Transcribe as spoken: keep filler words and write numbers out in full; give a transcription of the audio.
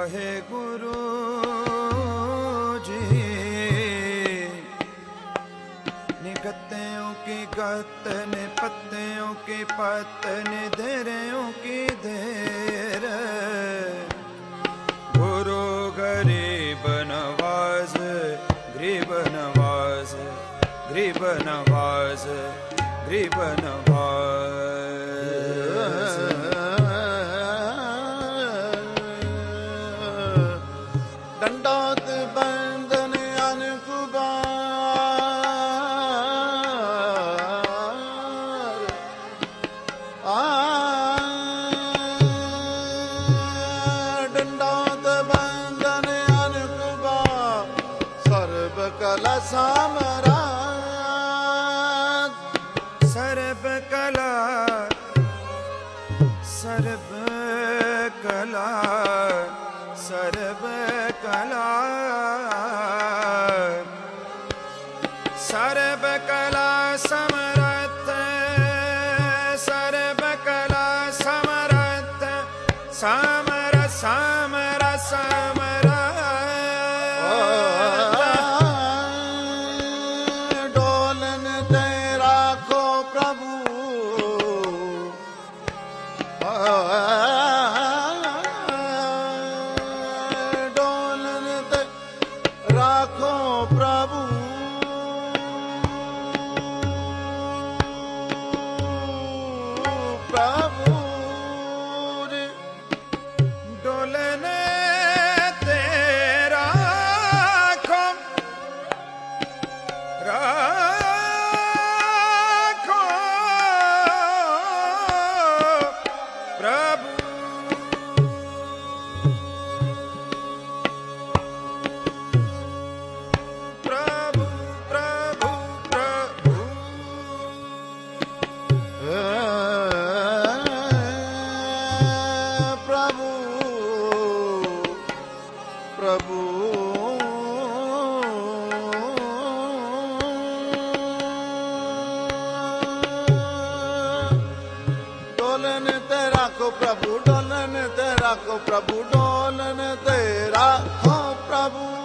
ਵਾਹਿਗੁਰੂ ਜੀ। निगत्यों की गत ने पत्तियों की पत ने देरों की देर। गुरु गरीब नवाज गरीब नवाज गरीब नवाज गरीब नवाज। दंडोत बंदन अनकुबार। दंडोत बंदन अनकुबार। सर्व कला सामराज। सर्व कला सर्व कला सर्व कला सर्व कला समर्थ सर्व कला समर्थ समर समर समर। डोलन ते राखो प्रभु। डोलन ते राखो प्रभु। प्रभु डोलन तेरा राखो राखो प्रभु। प्रभु प्रभु प्रभु प्रभु प्रभु। डोलन ते राखो प्रभु। डोलन ते राखो प्रभु। डोलन ते राखो प्रभु।